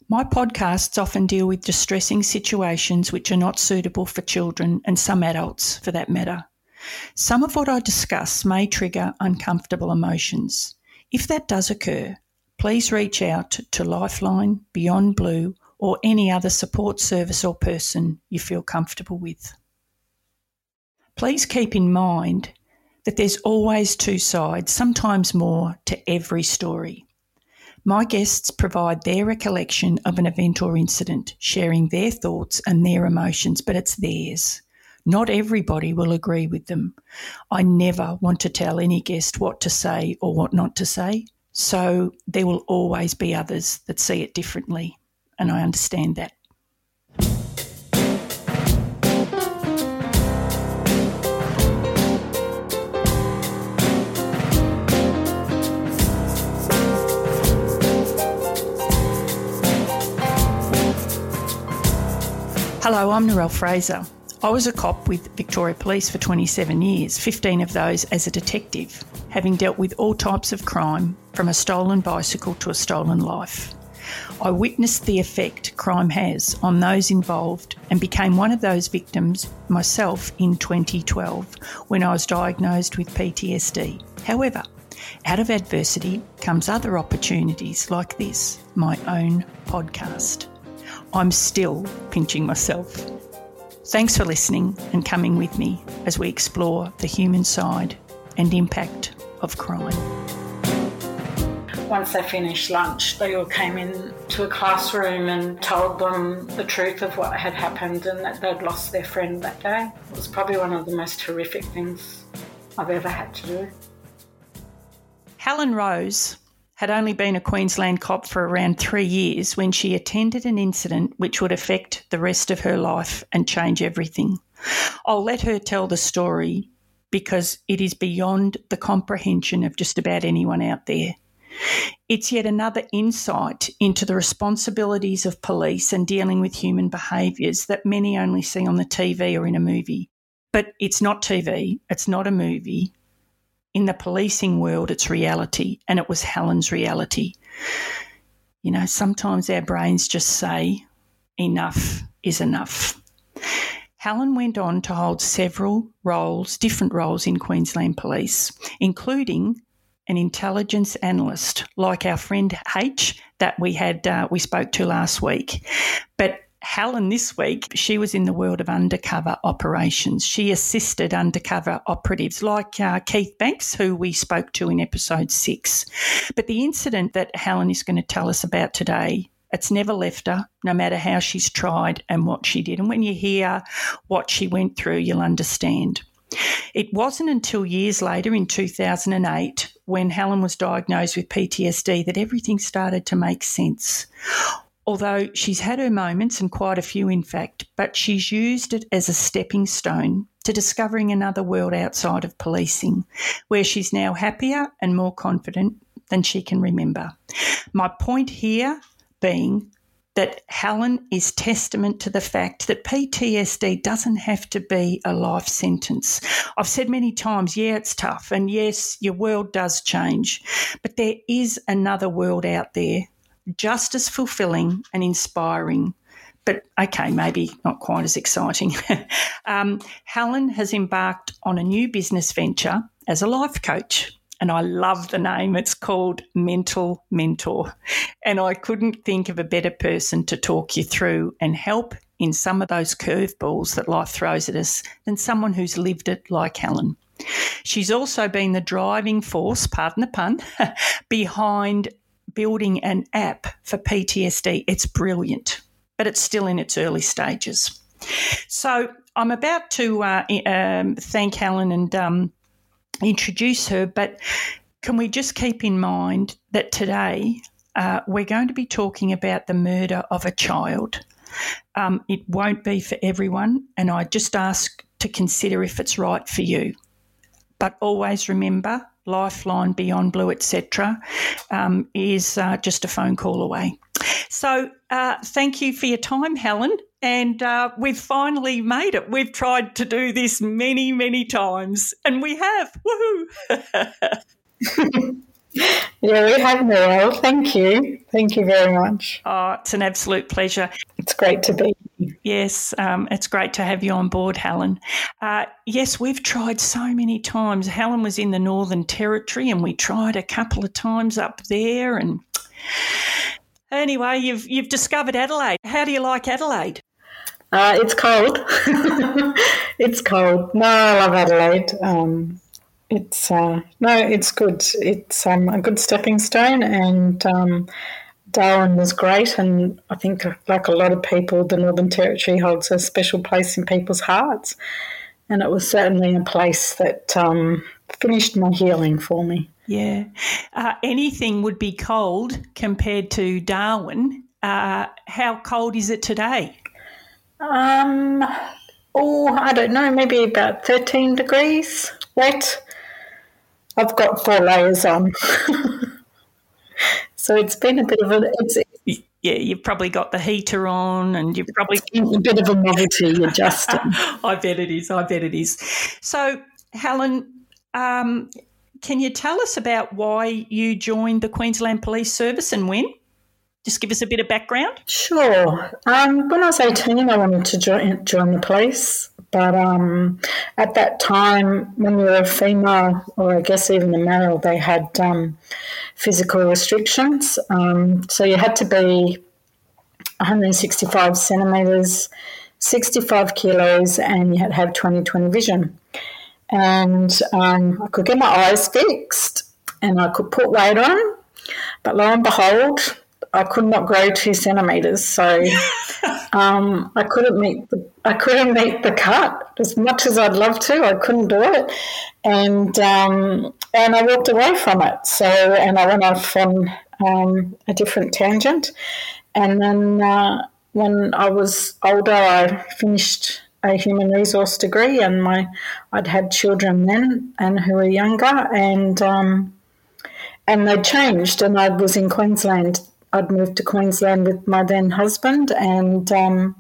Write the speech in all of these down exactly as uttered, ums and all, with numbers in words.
My podcasts often deal with distressing situations which are not suitable for children and some adults for that matter. Some of what I discuss may trigger uncomfortable emotions. If that does occur, please reach out to Lifeline, Beyond Blue, or any other support service or person you feel comfortable with. Please keep in mind that there's always two sides, sometimes more, to every story. My guests provide their recollection of an event or incident, sharing their thoughts and their emotions, but it's theirs. Not everybody will agree with them. I never want to tell any guest what to say or what not to say, so there will always be others that see it differently, and I understand that. Hello, I'm Narelle Fraser. I was a cop with Victoria Police for twenty-seven years, fifteen of those as a detective, having dealt with all types of crime, from a stolen bicycle to a stolen life. I witnessed the effect crime has on those involved and became one of those victims myself in twenty twelve when I was diagnosed with P T S D. However, out of adversity comes other opportunities like this, my own podcast. I'm still pinching myself. Thanks for listening and coming with me as we explore the human side and impact of crime. Once they finished lunch, they all came in to a classroom and told them the truth of what had happened and that they'd lost their friend that day. It was probably one of the most horrific things I've ever had to do. Helen Rose had only been a Queensland cop for around three years when she attended an incident which would affect the rest of her life and change everything. I'll let her tell the story because it is beyond the comprehension of just about anyone out there. It's yet another insight into the responsibilities of police and dealing with human behaviours that many only see on the T V or in a movie. But it's not T V, it's not a movie. In the policing world, it's reality, and it was Helen's reality. You know, sometimes our brains just say, enough is enough. Helen went on to hold several roles, different roles in Queensland Police, including an intelligence analyst, like our friend H that we had uh, we spoke to last week. But Helen this week, she was in the world of undercover operations. She assisted undercover operatives like uh, Keith Banks, who we spoke to in episode six. But the incident that Helen is going to tell us about today, it's never left her, no matter how she's tried and what she did. And when you hear what she went through, you'll understand. It wasn't until years later, in two thousand eight, when Helen was diagnosed with P T S D, that everything started to make sense. Although she's had her moments, and quite a few in fact, but she's used it as a stepping stone to discovering another world outside of policing, where she's now happier and more confident than she can remember. My point here being that Helen is testament to the fact that P T S D doesn't have to be a life sentence. I've said many times, yeah, it's tough, and yes, your world does change, but there is another world out there just as fulfilling and inspiring, but okay, maybe not quite as exciting. um, Helen has embarked on a new business venture as a life coach, and I love the name. It's called Mental Mentor, and I couldn't think of a better person to talk you through and help in some of those curveballs that life throws at us than someone who's lived it like Helen. She's also been the driving force, pardon the pun, behind building an app for P T S D. It's brilliant, but it's still in its early stages. So I'm about to uh, um, thank Helen and um, introduce her, but can we just keep in mind that today uh, we're going to be talking about the murder of a child. Um, it won't be for everyone, and I just ask to consider if it's right for you. But always remember, Lifeline, Beyond Blue, et cetera, um, is uh, just a phone call away. So uh, thank you for your time, Helen, and uh, we've finally made it. We've tried to do this many, many times, and we have. Woohoo! Yeah, we have, Noelle. Thank you. Thank you very much. Oh, it's an absolute pleasure. It's great to be here. Yes, um, it's great to have you on board, Helen. Uh, yes, we've tried so many times. Helen was in the Northern Territory and we tried a couple of times up there. And anyway, you've you've discovered Adelaide. How do you like Adelaide? Uh, it's cold. It's cold. No, I love Adelaide. Um, it's uh, no, it's good. It's um, a good stepping stone, and um, Darwin was great. And I think, like a lot of people, the Northern Territory holds a special place in people's hearts. And it was certainly a place that um, finished my healing for me. Yeah, uh, anything would be cold compared to Darwin. Uh, how cold is it today? Um, oh, I don't know, maybe about thirteen degrees wet. I've got four layers on. So it's been a bit of a... It's, yeah, you've probably got the heater on and you've probably... It's a bit of a novelty adjusting. I bet it is, I bet it is. So, Helen, um, can you tell us about why you joined the Queensland Police Service and when? Just give us a bit of background. Sure. Um, when I was eighteen, I wanted to join, join the police. But um, at that time, when you were a female, or I guess even a male, they had um, physical restrictions. Um, so you had to be one hundred sixty-five centimetres, sixty-five kilos, and you had to have twenty twenty vision. And um, I could get my eyes fixed and I could put weight on, but lo and behold, I could not grow two centimetres, so um, I couldn't meet the I couldn't meet the cut as much as I'd love to. I couldn't do it, and um, and I walked away from it. So and I went off on um, a different tangent, and then uh, when I was older, I finished a human resource degree, and my I'd had children then, and who were younger, and um, and they changed, and I was in Queensland. I'd moved to Queensland with my then husband, and um,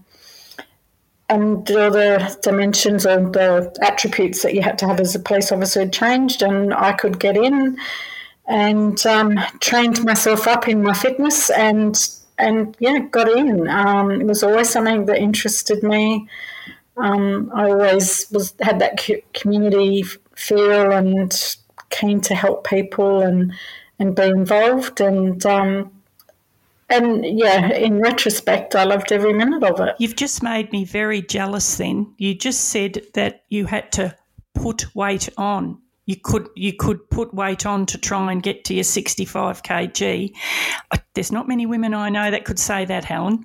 and all the dimensions or the attributes that you had to have as a police officer had changed, and I could get in and um, trained myself up in my fitness, and and yeah, got in. Um, it was always something that interested me. Um, I always was had that community feel and keen to help people and and be involved, and um, and yeah, in retrospect, I loved every minute of it. You've just made me very jealous. Then you just said that you had to put weight on. You could you could put weight on to try and get to your sixty-five kilograms. There's not many women I know that could say that, Helen.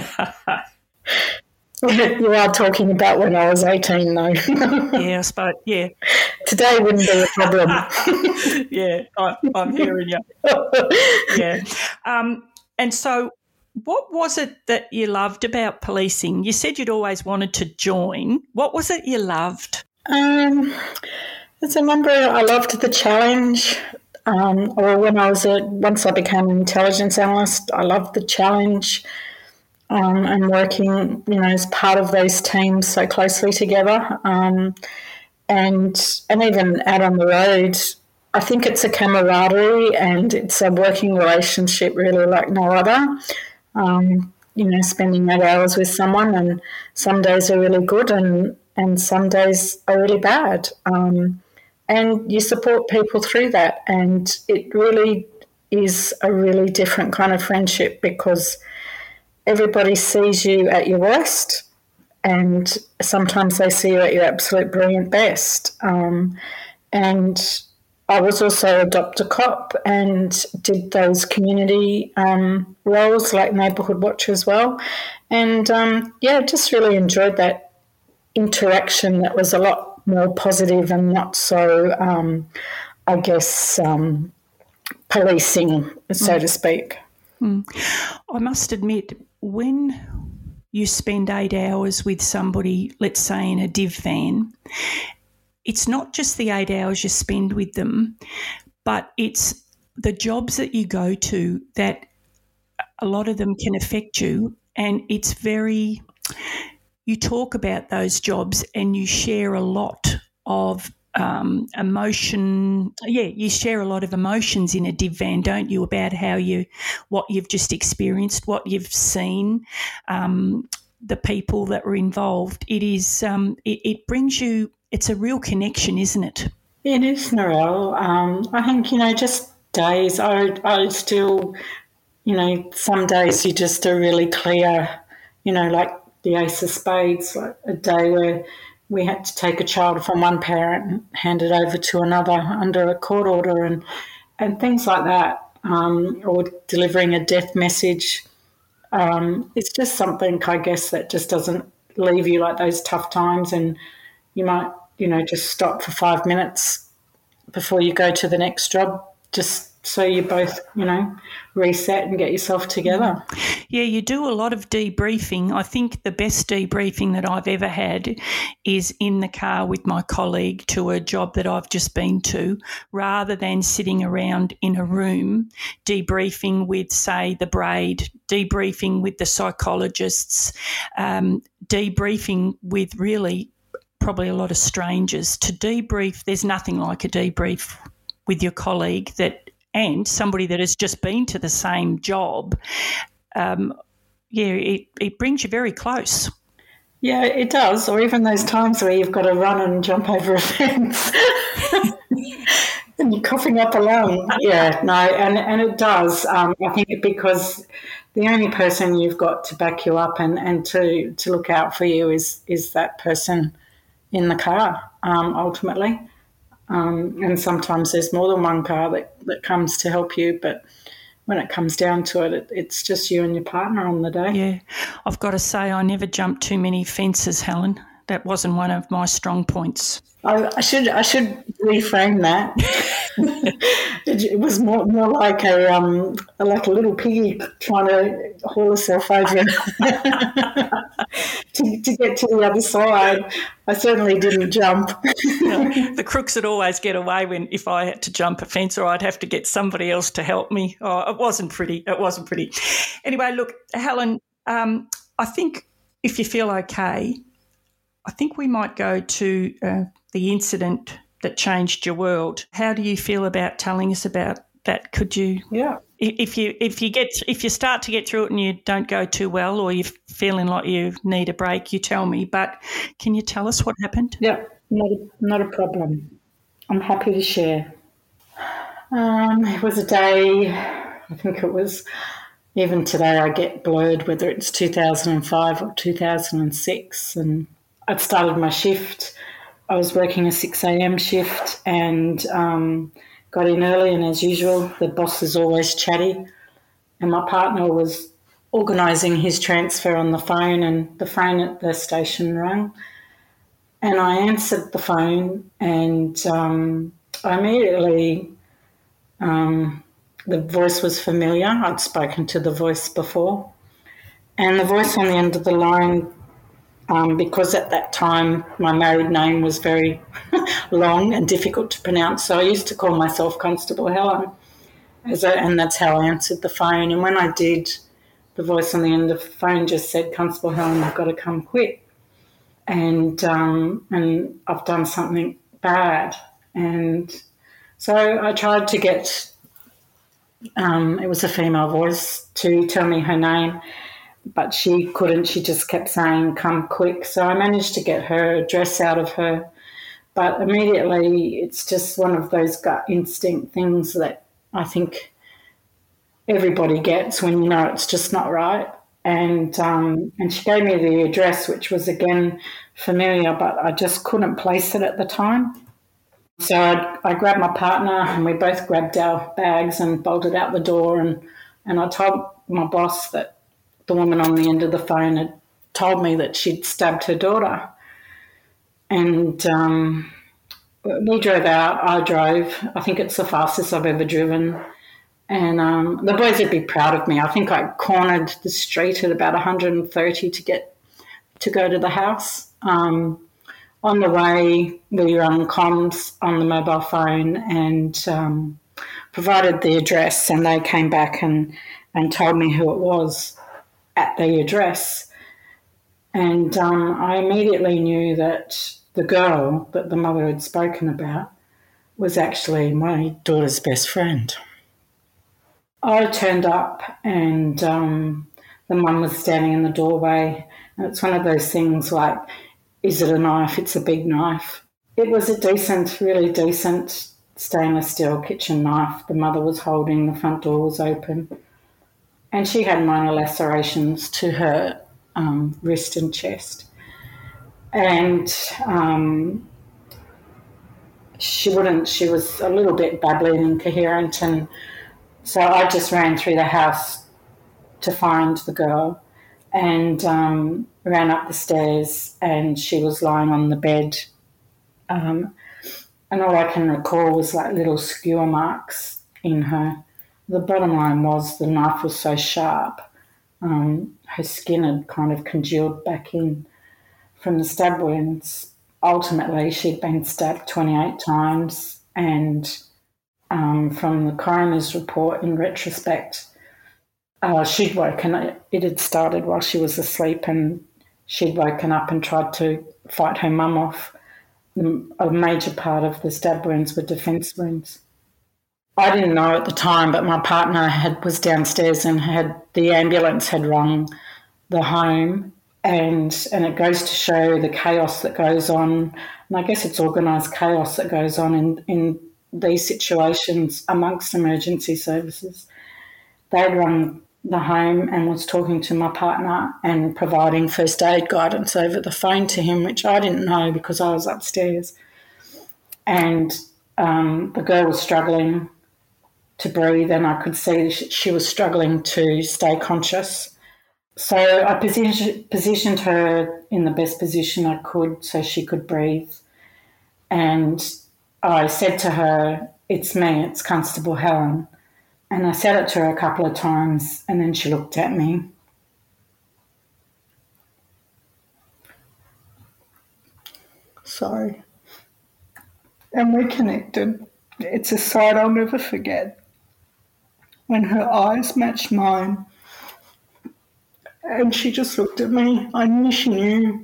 You are talking about when I was eighteen, though. Yeah, I suppose, yeah. Today wouldn't be a problem. Yeah, I, I'm hearing you. Yeah. Um, and so what was it that you loved about policing? You said you'd always wanted to join. What was it you loved? Um, there's a number. I loved the challenge. Um, or when I was a, once I became an intelligence analyst, I loved the challenge. Um, and working, you know, as part of those teams so closely together, um, and and even out on the road, I think it's a camaraderie and it's a working relationship really like no other. Um, you know, spending eight hours with someone, and some days are really good, and and some days are really bad, um, and you support people through that, and it really is a really different kind of friendship because everybody sees you at your worst, and sometimes they see you at your absolute brilliant best. Um, and I was also a Adopt a Cop and did those community um, roles like Neighbourhood Watch as well. And, um, yeah, just really enjoyed that interaction that was a lot more positive and not so, um, I guess, um, policing, so mm. to speak. Mm. I must admit, when you spend eight hours with somebody, let's say in a div van, it's not just the eight hours you spend with them, but it's the jobs that you go to that a lot of them can affect you, and it's very, you talk about those jobs and you share a lot of um, emotion. Yeah, you share a lot of emotions in a div van, don't you, about how you, what you've just experienced, what you've seen, um, the people that were involved. It is, um, it, it brings you, it's a real connection, isn't it? It is, Narelle. Um, I think, you know, just days, I, I still, you know, some days you just are really clear, you know, like the Ace of Spades, like a day where we had to take a child from one parent and hand it over to another under a court order and, and things like that, um, or delivering a death message. Um, it's just something, I guess, that just doesn't leave you like those tough times, and you might, you know, just stop for five minutes before you go to the next job, just so you both, you know, reset and get yourself together. Yeah, you do a lot of debriefing. I think the best debriefing that I've ever had is in the car with my colleague to a job that I've just been to, rather than sitting around in a room debriefing with, say, the braid, debriefing with the psychologists, um, debriefing with really probably a lot of strangers. To debrief, there's nothing like a debrief with your colleague that and somebody that has just been to the same job. Um, yeah, it, it brings you very close. Yeah, it does. Or even those times where you've got to run and jump over a fence and you're coughing up a lung. Yeah, no, and, and it does. Um, I think because the only person you've got to back you up and, and to, to look out for you is, is that person in the car, um, ultimately. Um, and sometimes there's more than one car that, that comes to help you, but when it comes down to it, it, it's just you and your partner on the day. Yeah. I've got to say I never jumped too many fences, Helen. That wasn't one of my strong points. I, I should I should reframe that. it, it was more more like a um like a little piggy trying to haul herself over to, to get to the other side. I certainly didn't jump. No, the crooks would always get away when if I had to jump a fence, or I'd have to get somebody else to help me. Oh, it wasn't pretty. It wasn't pretty. Anyway, look, Helen, um, I think if you feel okay, I think we might go to uh, the incident that changed your world. How do you feel about telling us about that? Could you? Yeah. If you if you get if you start to get through it and you don't go too well, or you're feeling like you need a break, you tell me. But can you tell us what happened? Yeah, not a, not a problem. I'm happy to share. Um, it was a day. I think it was. Even today, I get blurred whether it's two thousand five or two thousand six, and I'd started my shift. I was working a six a.m. shift and um, got in early, and as usual, the boss is always chatty. And my partner was organising his transfer on the phone, and the phone at the station rang. And I answered the phone, and um, I immediately, um, the voice was familiar. I'd spoken to the voice before. And the voice on the end of the line, Um, because at that time my married name was very long and difficult to pronounce, so I used to call myself Constable Helen, as I, and that's how I answered the phone. And when I did, the voice on the end of the phone just said, "Constable Helen, you've got to come quick." And um, and I've done something bad. And so I tried to get, um, it was a female voice, to tell me her name. But she couldn't. She just kept saying, "Come quick." So I managed to get her address out of her. But immediately it's just one of those gut instinct things that I think everybody gets when you know it's just not right. And um, and she gave me the address, which was, again, familiar, but I just couldn't place it at the time. So I, I grabbed my partner and we both grabbed our bags and bolted out the door. And, and I told my boss that the woman on the end of the phone had told me that she'd stabbed her daughter. And um, we drove out. I drove. I think it's the fastest I've ever driven. And um, the boys would be proud of me. I think I cornered the street at about one hundred thirty to get to go to the house. Um, on the way, we were on comms on the mobile phone and um, provided the address, and they came back and, and told me who it was at the address. And um, I immediately knew that the girl that the mother had spoken about was actually my daughter's best friend. I turned up and um, the mum was standing in the doorway, and it's one of those things like, is it a knife? It's a big knife. It was a decent, really decent stainless steel kitchen knife. The mother was holding, the front door was open, and she had minor lacerations to her um, wrist and chest. And um, she wouldn't, she was a little bit babbly and incoherent, and so I just ran through the house to find the girl and um, ran up the stairs, and she was lying on the bed. Um, and all I can recall was like little skewer marks in her. The bottom line was the knife was so sharp, um, her skin had kind of congealed back in from the stab wounds. Ultimately, she'd been stabbed twenty-eight times, and um, from the coroner's report, in retrospect, uh, she'd woken up. It had started while she was asleep, and she'd woken up and tried to fight her mum off. A major part of the stab wounds were defence wounds. I didn't know at the time, but my partner had was downstairs and had the ambulance had rung the home, and and it goes to show the chaos that goes on, and I guess it's organised chaos that goes on in, in these situations amongst emergency services. They'd rung the home and was talking to my partner and providing first aid guidance over the phone to him, which I didn't know because I was upstairs. And um, the girl was struggling to breathe, and I could see she was struggling to stay conscious. So I position, positioned her in the best position I could so she could breathe. And I said to her, "It's me, it's Constable Helen." And I said it to her a couple of times, and then she looked at me. Sorry. And we connected. It's a sight I'll never forget. When her eyes matched mine, and she just looked at me, I knew she knew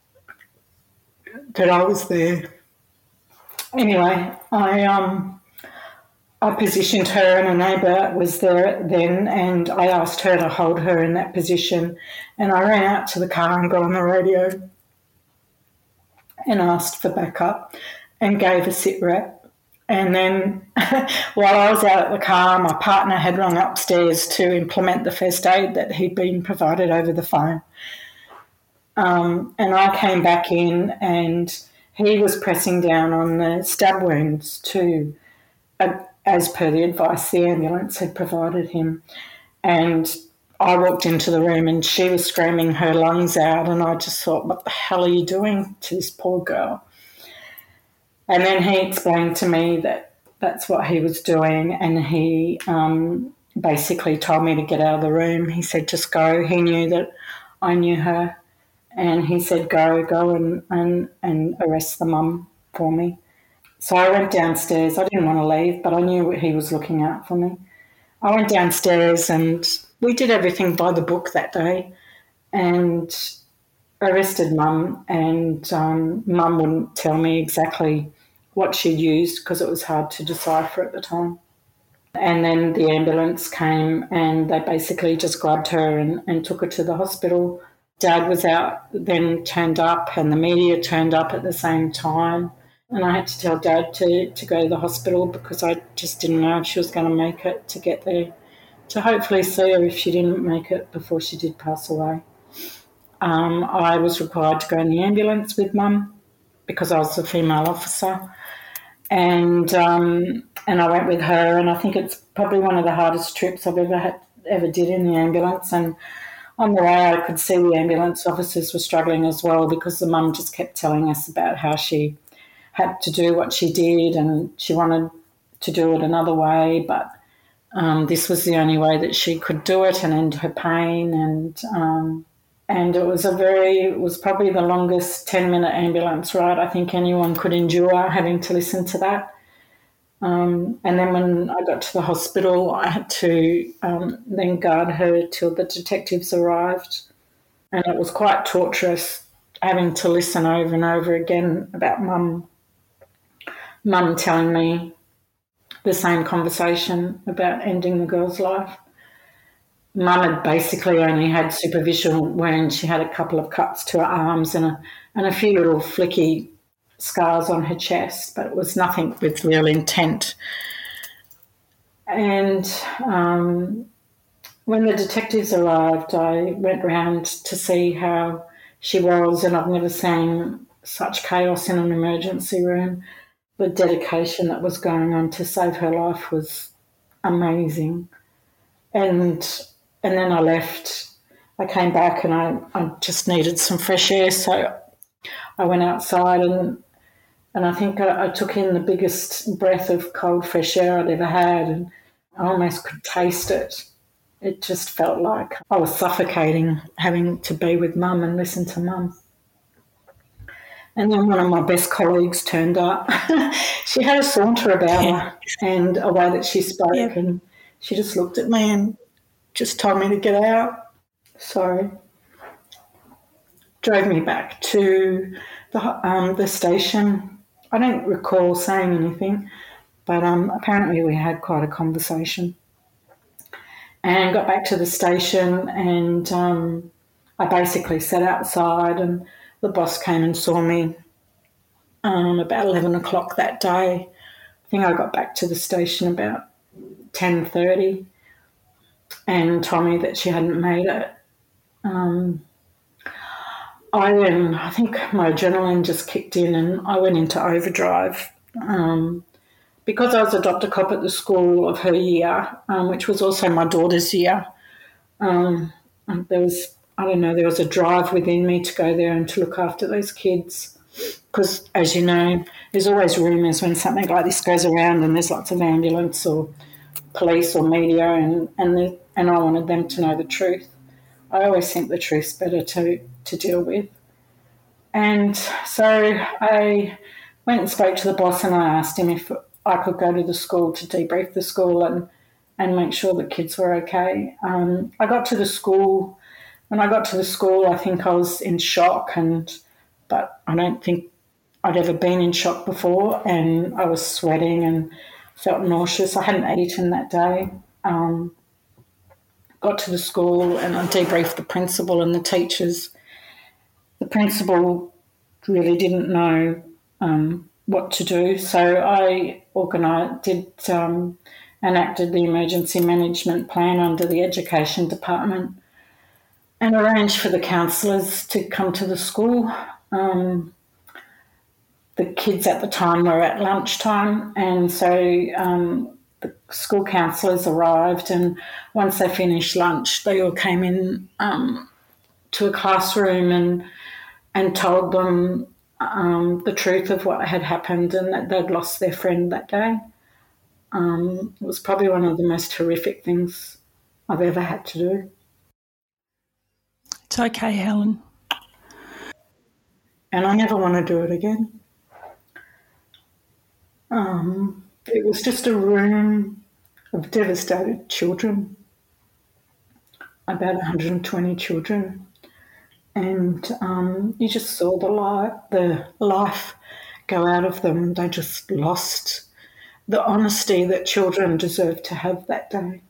that I was there. Anyway, I um. I positioned her, and a neighbour was there then, and I asked her to hold her in that position, and I ran out to the car and got on the radio and asked for backup and gave a sit rep. And then while I was out at the car, my partner had rung upstairs to implement the first aid that he'd been provided over the phone. Um, and I came back in, and he was pressing down on the stab wounds too, uh, as per the advice the ambulance had provided him. And I walked into the room and she was screaming her lungs out, and I just thought, what the hell are you doing to this poor girl? And then he explained to me that that's what he was doing, and he um, basically told me to get out of the room. He said, just go. He knew that I knew her, and he said, go, go and, and, and arrest the mum for me. So I went downstairs. I didn't want to leave, but I knew he was looking out for me. I went downstairs and we did everything by the book that day, and arrested mum, and um, mum wouldn't tell me exactly what she'd used because it was hard to decipher at the time. And then the ambulance came and they basically just grabbed her and, and took her to the hospital. Dad was out, then turned up, and the media turned up at the same time. And I had to tell Dad to, to go to the hospital because I just didn't know if she was going to make it to get there, to hopefully see her if she didn't make it before she did pass away. Um, I was required to go in the ambulance with Mum because I was a female officer, and um, and I went with her, and I think it's probably one of the hardest trips I've ever had, ever did in the ambulance. And on the way I could see the ambulance officers were struggling as well because the mum just kept telling us about how she had to do what she did and she wanted to do it another way, but um, this was the only way that she could do it and end her pain. And um, and it was a very, it was probably the longest ten-minute ambulance ride I think anyone could endure, having to listen to that. Um, and then when I got to the hospital, I had to um, then guard her till the detectives arrived, and it was quite torturous. having to listen over and over again about mum, mum telling me the same conversation about ending the girl's life. Mum had basically only had supervision when she had a couple of cuts to her arms and a, and a few little flicky scars on her chest, but it was nothing with real intent. And um, when the detectives arrived, I went round to see how she was, and I've never seen such chaos in an emergency room. The dedication that was going on to save her life was amazing. And and then I left. I came back and I, I just needed some fresh air, so I went outside and and I think I, I took in the biggest breath of cold fresh air I'd ever had, and I almost could taste it. It just felt like I was suffocating, having to be with mum and listen to mum. And then one of my best colleagues turned up. She had a saunter about her and a way that she spoke, yep. And she just looked at me and just told me to get out. So drove me back to the um, the station. I don't recall saying anything, but um, apparently we had quite a conversation. And got back to the station, and um, I basically sat outside, and the boss came and saw me um, about eleven o'clock that day. I think I got back to the station about ten thirty and told me that she hadn't made it. Um, I then, I think my adrenaline just kicked in and I went into overdrive. Um, because I was a doctor cop at the school of her year, um, which was also my daughter's year, um, there was, I don't know, there was a drive within me to go there and to look after those kids. Because, as you know, there's always rumours when something like this goes around and there's lots of ambulance or police or media, and and, the, and I wanted them to know the truth. I always think the truth's better to, to deal with. And so I went and spoke to the boss and I asked him if I could go to the school to debrief the school and, and make sure the kids were okay. Um, I got to the school. When I got to the school, I think I was in shock, and but I don't think I'd ever been in shock before, and I was sweating and felt nauseous. I hadn't eaten that day. Um, got to the school and I debriefed the principal and the teachers. The principal really didn't know um, what to do, so I organised, did um, enacted the emergency management plan under the education department and arranged for the counsellors to come to the school. Um, the kids at the time were at lunchtime, and so um, the school counsellors arrived, and once they finished lunch, they all came in um, to a classroom and and told them um, the truth of what had happened and that they'd lost their friend that day. Um, it was probably one of the most horrific things I've ever had to do. It's okay, Helen. And I never want to do it again. Um, it was just a room of devastated children, about one hundred twenty children, and um, you just saw the life, the life go out of them. They just lost the honesty that children deserve to have that day.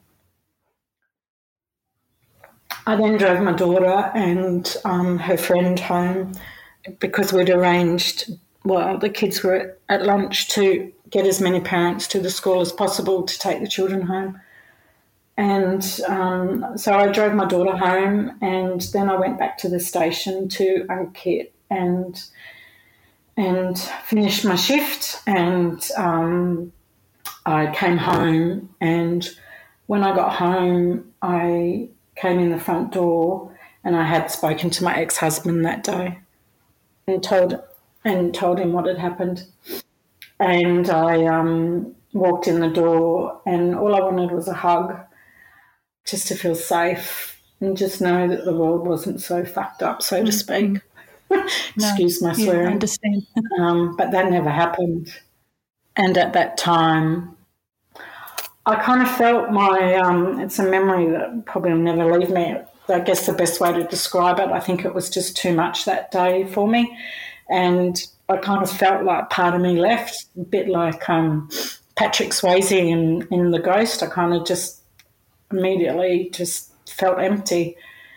I then drove my daughter and um, her friend home because we'd arranged, well, the kids were at, at lunch to get as many parents to the school as possible to take the children home. And um, so I drove my daughter home, and then I went back to the station to unkit and and finish my shift, and um, I came home, and when I got home I came in the front door and I had spoken to my ex-husband that day and told and told him what had happened. And I um, walked in the door and all I wanted was a hug, just to feel safe and just know that the world wasn't so fucked up, so to speak. Excuse no, my swearing. Yeah, I understand. um, but that never happened. And at that time, I kind of felt my, um, it's a memory that probably will never leave me. I guess the best way to describe it, I think it was just too much that day for me. And I kind of felt like part of me left, a bit like um, Patrick Swayze in, in The Ghost. I kind of just immediately just felt empty.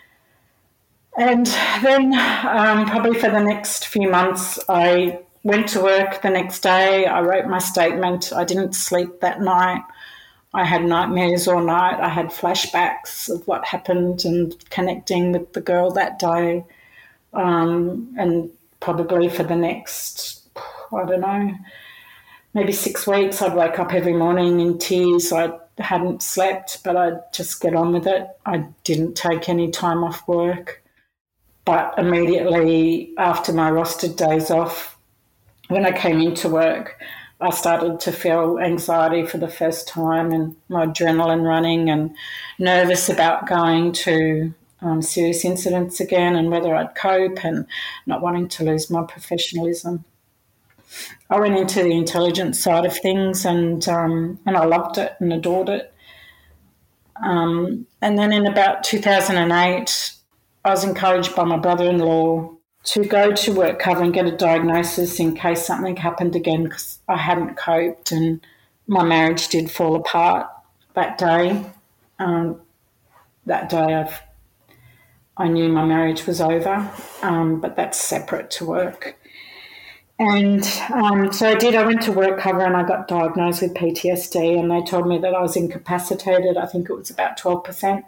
And then um, probably for the next few months, I went to work the next day. I wrote my statement. I didn't sleep that night. I had nightmares all night. I had flashbacks of what happened and connecting with the girl that day. Um, and probably for the next, I don't know, maybe six weeks, I'd wake up every morning in tears. I hadn't slept, but I'd just get on with it. I didn't take any time off work. But immediately after my rostered days off, when I came into work, I started to feel anxiety for the first time and my adrenaline running and nervous about going to um, serious incidents again and whether I'd cope and not wanting to lose my professionalism. I went into the intelligence side of things and um, and I loved it and adored it. Um, and then in about two thousand eight, I was encouraged by my brother-in-law to go to work cover and get a diagnosis in case something happened again because I hadn't coped and my marriage did fall apart that day. Um, that day I've, I knew my marriage was over, um, but that's separate to work. And um, so I did. I went to work cover and I got diagnosed with P T S D and they told me that I was incapacitated. I think it was about twelve percent.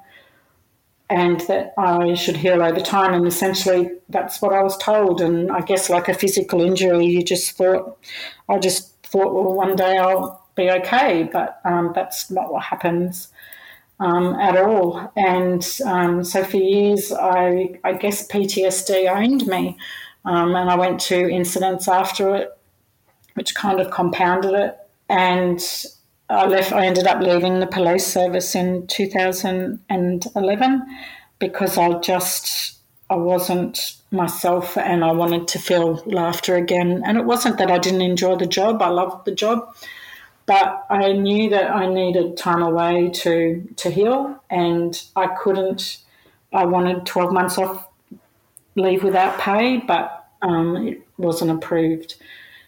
And that I should heal over time, and essentially that's what I was told. And I guess like a physical injury, you just thought, I just thought, well, one day I'll be okay, but um, that's not what happens um, at all. And um, so for years, I, I guess P T S D owned me, um, and I went to incidents after it, which kind of compounded it. And I left. I ended up leaving the police service in two thousand eleven because I just I wasn't myself and I wanted to feel laughter again. And it wasn't that I didn't enjoy the job. I loved the job, but I knew that I needed time away to to heal, and I couldn't. I wanted twelve months off leave without pay, but um, it wasn't approved.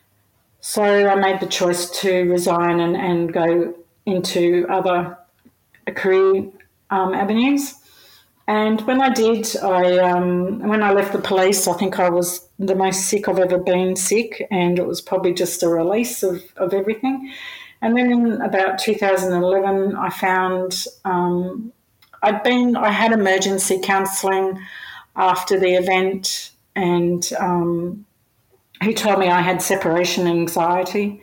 So I made the choice to resign and, and go into other career um, avenues. And when I did, I um, when I left the police, I think I was the most sick I've ever been sick, and it was probably just a release of, of everything. And then in about two thousand eleven, I found um, I'd been, I had emergency counselling after the event, and um, who told me I had separation anxiety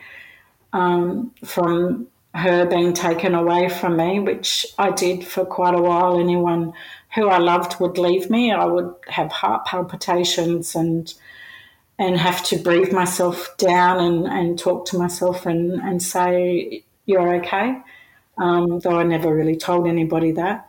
um, from her being taken away from me, which I did for quite a while. Anyone who I loved would leave me. I would have heart palpitations and and have to breathe myself down and, and talk to myself and, and say, you're okay, um, though I never really told anybody that.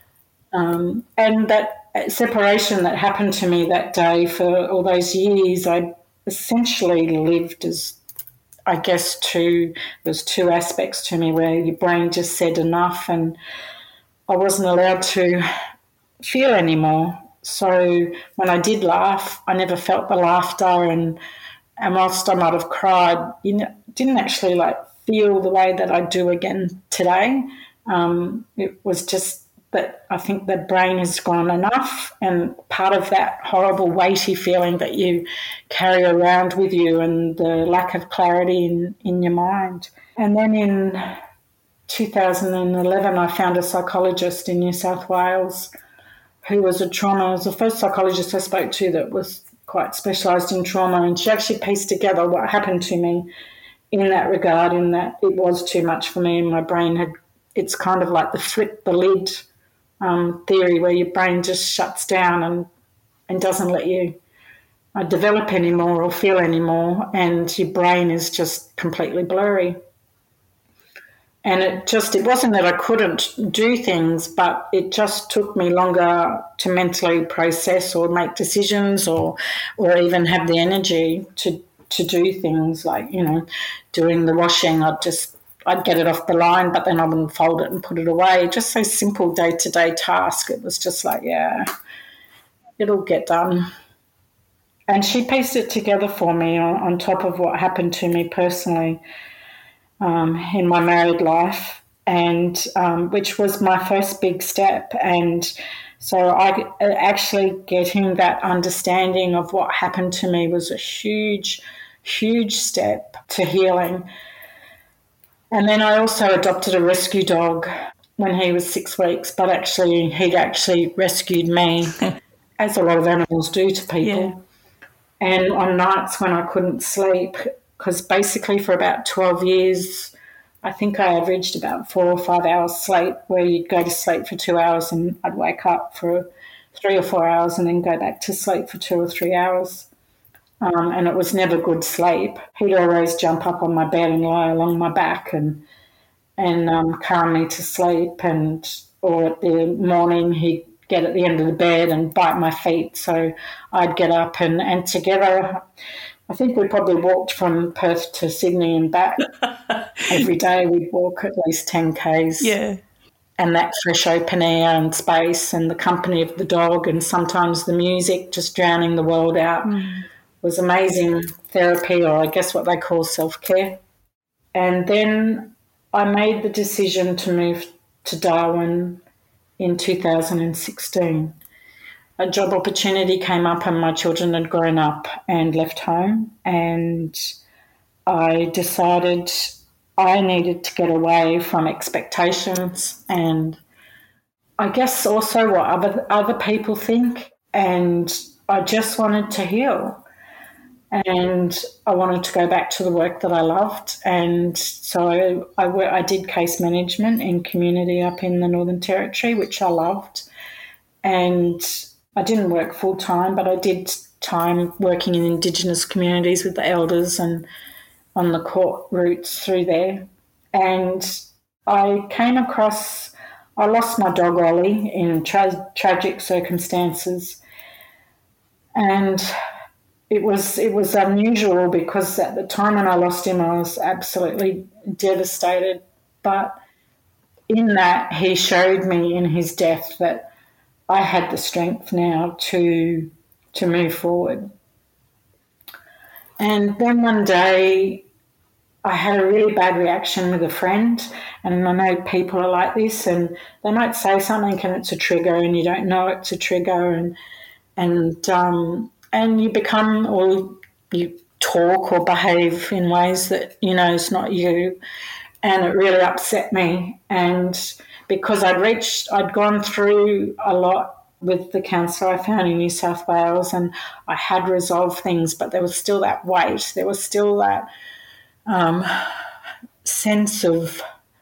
Um, and that separation that happened to me that day for all those years, I essentially lived as, I guess, two, there's two aspects to me where your brain just said enough and I wasn't allowed to feel anymore. So when I did laugh, I never felt the laughter, and and whilst I might have cried, you know, didn't actually like feel the way that I do again today. Um, it was just that I think the brain has gone enough, and part of that horrible weighty feeling that you carry around with you and the lack of clarity in, in your mind. And then in two thousand eleven, I found a psychologist in New South Wales who was a trauma, was the first psychologist I spoke to that was quite specialised in trauma, and she actually pieced together what happened to me in that regard, in that it was too much for me and my brain had, it's kind of like the flip the lid um, theory where your brain just shuts down and, and doesn't let you uh, develop anymore or feel anymore, and your brain is just completely blurry. And it just, it wasn't that I couldn't do things, but it just took me longer to mentally process or make decisions or or even have the energy to, to do things like, you know, doing the washing. I'd just, I'd get it off the line, but then I wouldn't fold it and put it away. Just so simple day-to-day task. It was just like, yeah, it'll get done. And she pieced it together for me on, on top of what happened to me personally um, in my married life, and um, which was my first big step. And so I actually getting that understanding of what happened to me was a huge, huge step to healing. And then I also adopted a rescue dog when he was six weeks, but actually he'd actually rescued me, as a lot of animals do to people. Yeah. And on nights when I couldn't sleep, because basically for about twelve years, I think I averaged about four or five hours sleep, where you'd go to sleep for two hours and I'd wake up for three or four hours and then go back to sleep for two or three hours. Um, and it was never good sleep. He'd always jump up on my bed and lie along my back and and um, calm me to sleep. And or at the morning he'd get at the end of the bed and bite my feet. So I'd get up and, and together, I think we probably walked from Perth to Sydney and back. Every day we'd walk at least ten kays. Yeah. And that fresh open air and space and the company of the dog and sometimes the music just drowning the world out mm. was amazing therapy, or I guess what they call self-care. And then I made the decision to move to Darwin in two thousand sixteen. A job opportunity came up and my children had grown up and left home, and I decided I needed to get away from expectations and I guess also what other other people think, and I just wanted to heal. And I wanted to go back to the work that I loved. And so I, I, I did case management in community up in the Northern Territory, which I loved. And I didn't work full-time, but I did time working in Indigenous communities with the elders and on the court routes through there. And I came across, I lost my dog Ollie in tra- tragic circumstances. And It was it was unusual because at the time when I lost him, I was absolutely devastated. But in that, he showed me in his death that I had the strength now to to move forward. And then one day, I had a really bad reaction with a friend, and I know people are like this, and they might say something and it's a trigger, and you don't know it's a trigger, and and um. And you become, or you talk or behave in ways that, you know, is not you. And it really upset me. And because I'd reached, I'd gone through a lot with the counsellor I found in New South Wales, and I had resolved things, but there was still that weight. There was still that um, sense of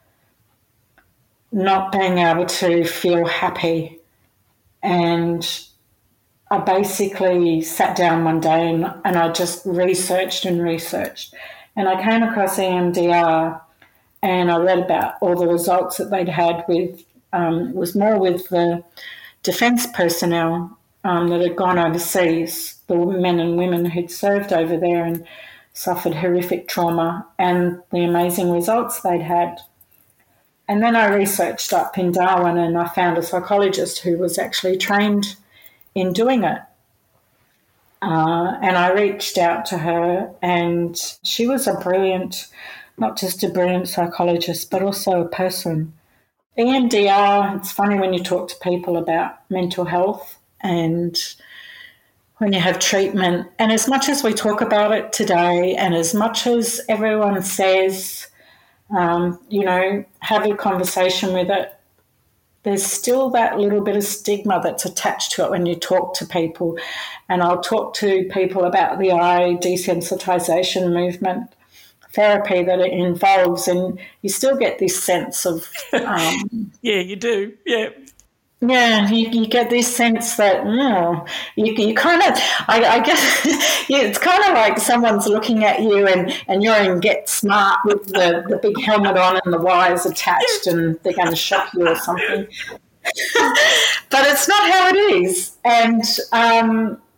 not being able to feel happy. And I basically sat down one day and, and I just researched and researched. And I came across E M D R and I read about all the results that they'd had with, um, it was more with the defence personnel um, that had gone overseas, the men and women who'd served over there and suffered horrific trauma, and the amazing results they'd had. And then I researched up in Darwin and I found a psychologist who was actually trained in doing it. Uh, and I reached out to her, and she was a brilliant, not just a brilliant psychologist, but also a person. E M D R, it's funny when you talk to people about mental health and when you have treatment, and as much as we talk about it today and as much as everyone says, um, you know, have a conversation with it, there's still that little bit of stigma that's attached to it when you talk to people. And I'll talk to people about the eye desensitisation movement therapy that it involves, and you still get this sense of... Um, yeah, you do, yeah. Yeah, you, you get this sense that, oh, you, you kind of, I, I guess, yeah, it's kind of like someone's looking at you and, and you're in Get Smart with the, the big helmet on and the wires attached and they're going to shock you or something. But it's not how it is. And um,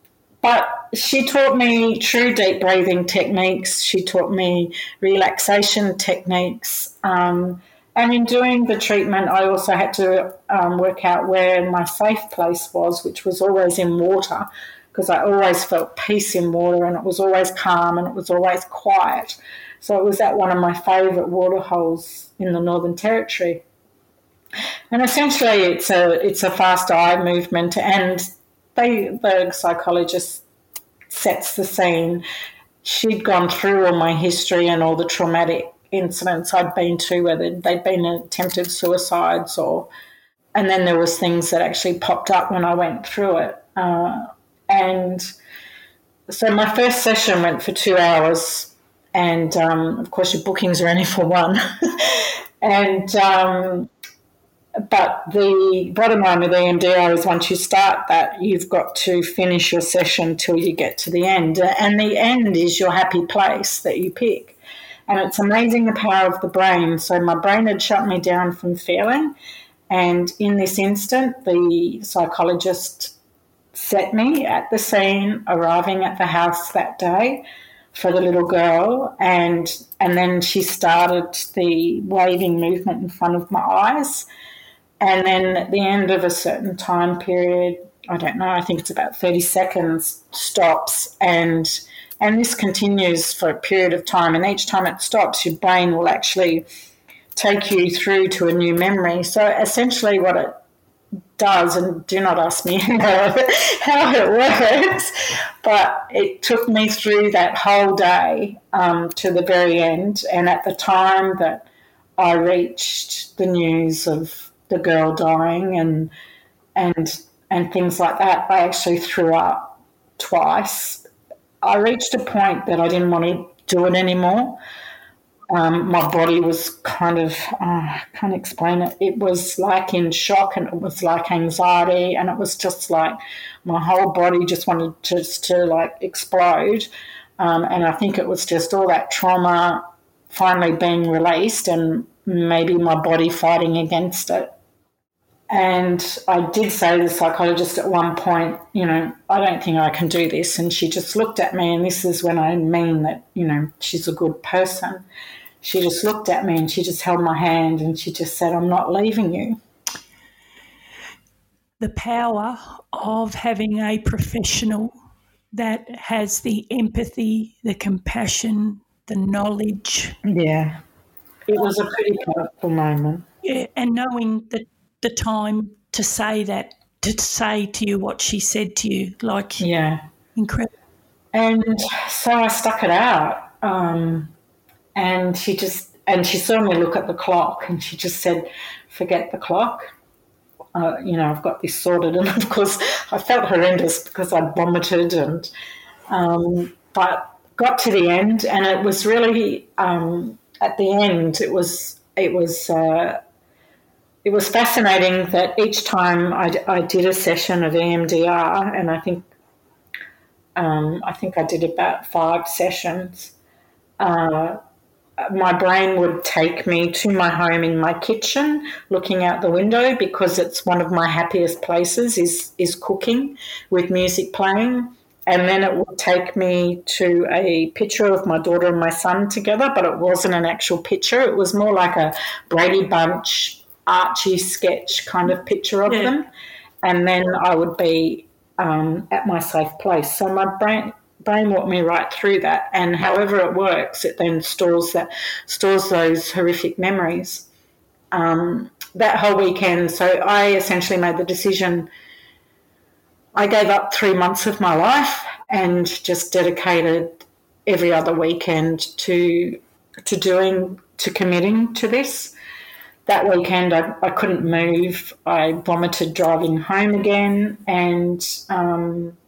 but she taught me true deep breathing techniques. She taught me relaxation techniques. Um, and in doing the treatment, I also had to um, work out where my safe place was, which was always in water, because I always felt peace in water, and it was always calm and it was always quiet. So it was at one of my favourite water holes in the Northern Territory. And essentially it's a it's a fast eye movement, and they, the psychologist sets the scene. She'd gone through all my history and all the traumatic incidents I'd been to, whether they'd been attempted suicides or, and then there was things that actually popped up when I went through it. Uh, and so my first session went for two hours, and um, of course your bookings are only for one. and um, But the bottom line with E M D R is once you start that, you've got to finish your session till you get to the end. And the end is your happy place that you pick. And it's amazing the power of the brain. So my brain had shut me down from feeling. And in this instant, the psychologist set me at the scene, arriving at the house that day for the little girl. And, and then she started the waving movement in front of my eyes. And then at the end of a certain time period, I don't know, I think it's about thirty seconds, stops, and and this continues for a period of time. And each time it stops, your brain will actually take you through to a new memory. So essentially what it does, and do not ask me how, how it works, but it took me through that whole day um, to the very end. And at the time that I reached the news of the girl dying and and and things like that, I actually threw up twice. I reached a point that I didn't want to do it anymore. Um, my body was kind of, uh, I can't explain it. It was like in shock, and it was like anxiety, and it was just like my whole body just wanted just to like explode. Um, and I think it was just all that trauma finally being released and maybe my body fighting against it. And I did say to the psychologist at one point, you know, I don't think I can do this. And she just looked at me, and this is when I mean that, you know, she's a good person. She just looked at me and she just held my hand and she just said, I'm not leaving you. The power of having a professional that has the empathy, the compassion, the knowledge. Yeah, it was a pretty powerful moment. Yeah, and knowing that the time to say that, to say to you what she said to you, like, yeah, incredible. And so I stuck it out, um, and she just, and she saw me look at the clock, and she just said, forget the clock. Uh, you know, I've got this sorted. And of course I felt horrendous because I'd vomited, and um, but got to the end, and it was really um, at the end it was it was. Uh, It was fascinating that each time I, I did a session of E M D R, and I think um, I think I did about five sessions, uh, my brain would take me to my home in my kitchen, looking out the window, because it's one of my happiest places is is cooking with music playing. And then it would take me to a picture of my daughter and my son together, but it wasn't an actual picture. It was more like a Brady Bunch Archie sketch kind of picture of yeah. them. And then I would be um, at my safe place. So my brain brain walked me right through that. And however it works, it then stores that stores those horrific memories. Um, that whole weekend, so I essentially made the decision. I gave up three months of my life and just dedicated every other weekend to to doing to committing to this. That weekend I, I couldn't move. I vomited driving home again, and um,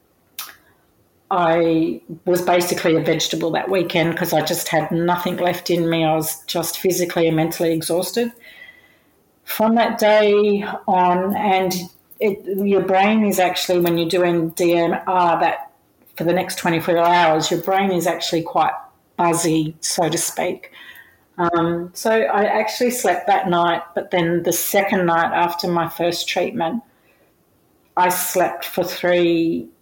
I was basically a vegetable that weekend because I just had nothing left in me. I was just physically and mentally exhausted. From that day on, and it, your brain is actually, when you're doing D M R, that for the next twenty-four hours, your brain is actually quite buzzy, so to speak. Um, so I actually slept that night, but then the second night after my first treatment, I slept for three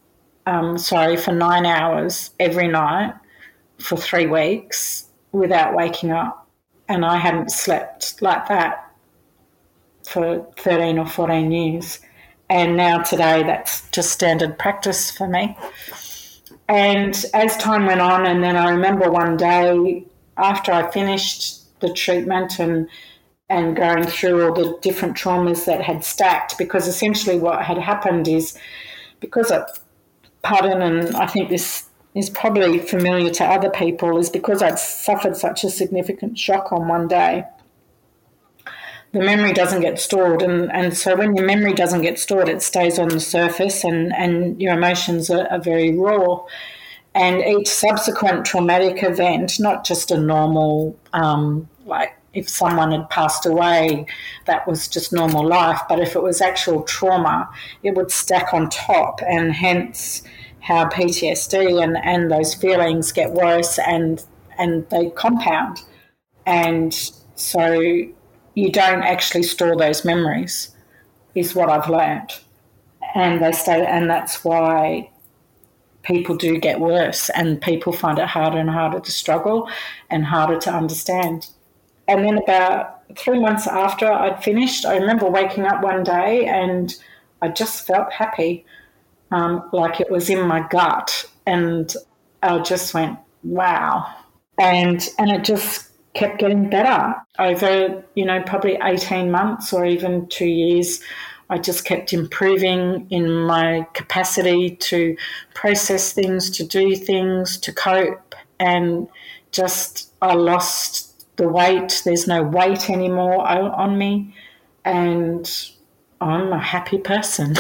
um, sorry, for nine hours every night for three weeks without waking up. And I hadn't slept like that for thirteen or fourteen years. And now today that's just standard practice for me. And as time went on, and then I remember one day after I finished the treatment and and going through all the different traumas that had stacked, because essentially what had happened is, because of, pardon, and I think this is probably familiar to other people, is because I'd suffered such a significant shock on one day, the memory doesn't get stored. And, and so when your memory doesn't get stored, it stays on the surface, and, and your emotions are, are very raw. And each subsequent traumatic event, not just a normal, um, like if someone had passed away, that was just normal life, but if it was actual trauma, it would stack on top, and hence how P T S D and, and those feelings get worse and and they compound. And so you don't actually store those memories, is what I've learned. And they stay, and that's why people do get worse, and people find it harder and harder to struggle and harder to understand. And then about three months after I'd finished, I remember waking up one day and I just felt happy, um, like it was in my gut. And I just went, wow. And and it just kept getting better. Over, you know, probably eighteen months or even two years, I just kept improving in my capacity to process things, to do things, to cope. And just I lost the weight. There's no weight anymore on me, and I'm a happy person.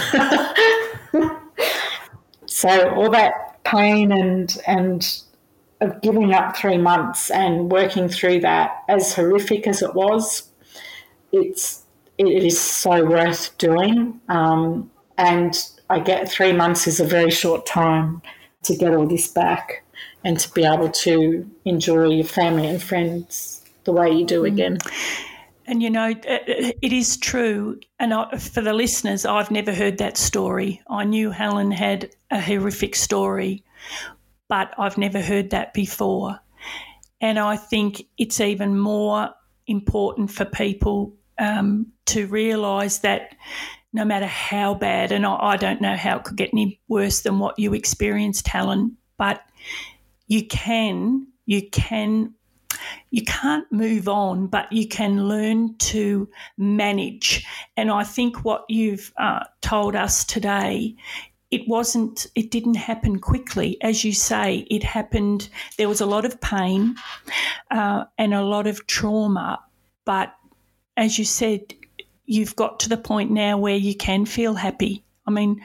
So all that pain and and of giving up three months and working through that, as horrific as it was, it's it is so worth doing. Um, and I get three months is a very short time to get all this back and to be able to enjoy your family and friends the way you do again. And, you know, it is true. And I, for the listeners, I've never heard that story. I knew Helen had a horrific story, but I've never heard that before. And I think it's even more important for people um, to realise that no matter how bad, and I, I don't know how it could get any worse than what you experienced, Helen, but you can, you can You can't move on, but you can learn to manage. And I think what you've uh, told us today, it wasn't, it didn't happen quickly. As you say, it happened, there was a lot of pain uh, and a lot of trauma. But as you said, you've got to the point now where you can feel happy. I mean,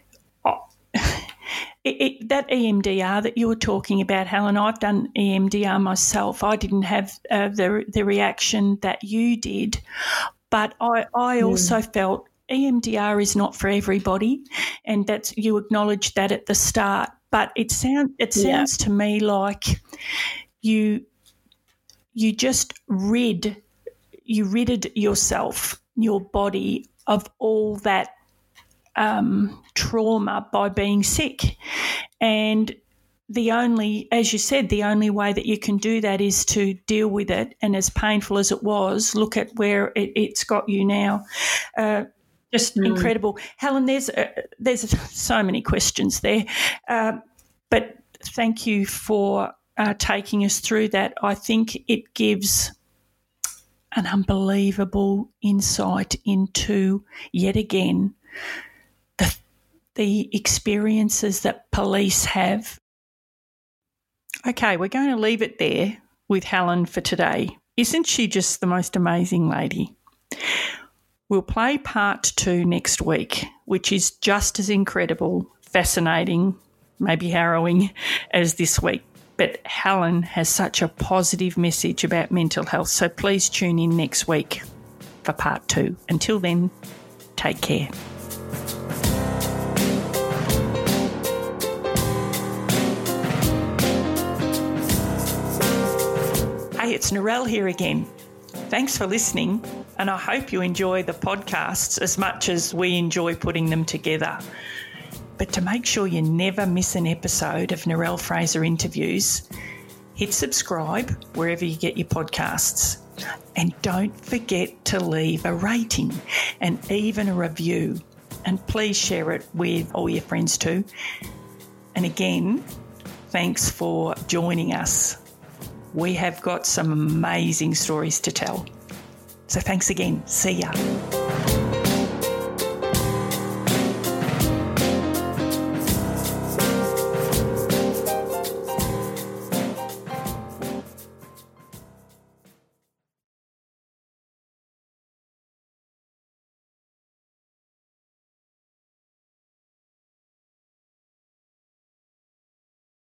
It, it, that E M D R that you were talking about, Helen, I've done E M D R myself. I didn't have uh, the the reaction that you did, but I, I mm. also felt E M D R is not for everybody, and that's, you acknowledged that at the start. But it sound it sounds yeah. to me like you you just rid you ridded yourself, your body, of all that Um, trauma by being sick. And the only, as you said, the only way that you can do that is to deal with it. And as painful as it was, look at where it, it's got you now. Uh, just mm. incredible. Helen, there's uh, there's so many questions there. Uh, but thank you for uh, taking us through that. I think it gives an unbelievable insight into, yet again, the experiences that police have. Okay, we're going to leave it there with Helen for today. Isn't she just the most amazing lady? We'll play part two next week, which is just as incredible, fascinating, maybe harrowing as this week. But Helen has such a positive message about mental health, so please tune in next week for part two. Until then, take care. Hey, it's Narelle here again. Thanks for listening, and I hope you enjoy the podcasts as much as we enjoy putting them together. But to make sure you never miss an episode of Narelle Fraser Interviews, hit subscribe wherever you get your podcasts. And don't forget to leave a rating and even a review. And please share it with all your friends too. And again, thanks for joining us. We have got some amazing stories to tell. So thanks again. See ya.